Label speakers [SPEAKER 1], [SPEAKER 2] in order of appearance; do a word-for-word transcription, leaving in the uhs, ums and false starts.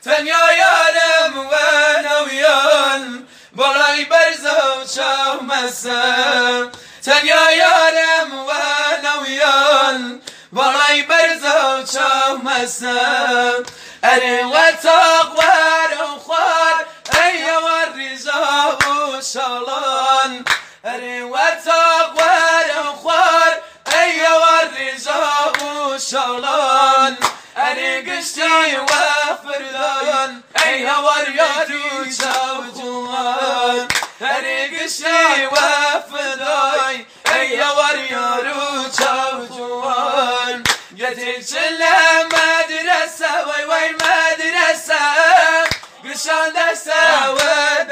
[SPEAKER 1] تنیا یارم و نویان بالای برزو چاو مسم تنیا یارم و نویان بالای برزو چاو مسم اره و تاق ورم خوار ای ور ریزا و شالان اره و تاق ورم خوار ای ور ریزا و شالان اره گشتی و فردان ای ور یاری چاو جوان اره گشتی و فردای ای ور یارو چاو جوان گتیک چله مدرسه وی وی مدرسه گشان دسته و